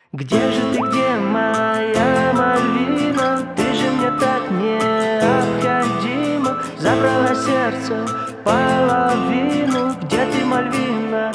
Где же ты, где моя Мальвина? Ты же мне так необходима. Забрала сердце половину. Где ты, Мальвина?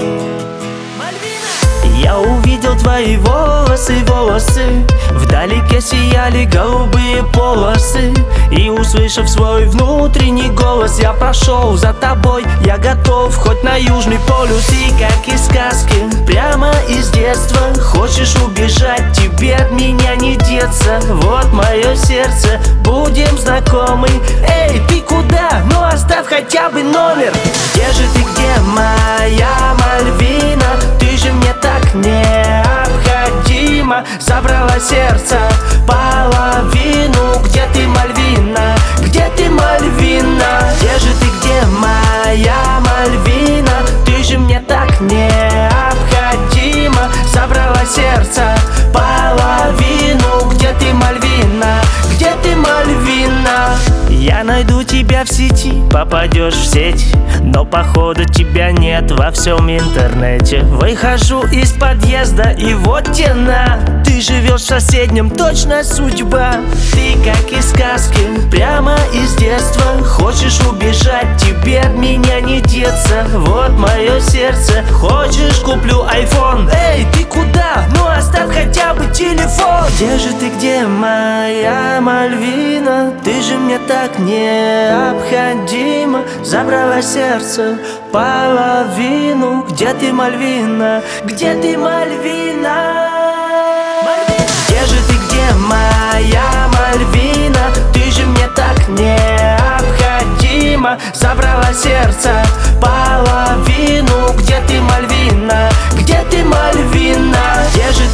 Я увидел твои волосы, вдалеке сияли голубые полосы. И услышав свой внутренний голос, я пошел за тобой. Я готов хоть на Южный полюс. И как из сказки, прямо из детства, хочешь убежать, тебе от меня не деться. Вот мое сердце, будем знакомы. Эй, ты куда? Ну оставь хотя бы номер. Где же ты, где моя Мальвина? Ты же мне так необходима. Забрала сердце половину. Где ты, Мальвина? Где ты, Мальвина? Где же ты, где моя Мальвина? Ты же мне так необходима. Забрала сердце половину. Где ты, Мальвина? Где ты, Мальвина? Я найду тебя в сети, попадешь в сеть, но походу тебя нет во всем интернете. Выхожу из подъезда и вот тена. Ты живешь в соседнем, точно судьба. Ты как из сказки, прямо из детства. Хочешь убежать, тебе от меня не деться. Вот мое сердце, хочешь куплю iPhone. Эй, ты куда? Ну оставь хотя бы телефон. Где же ты, где моя Мальвина? Ты же мне так необходима. Забрала сердце половину. Где ты, Мальвина? Где ты, Мальвина? Где же ты, где моя Мальвина? Ты же мне так необходима. Забрала сердце половину. Где ты, Мальвина? Где ты, Мальвина? Где же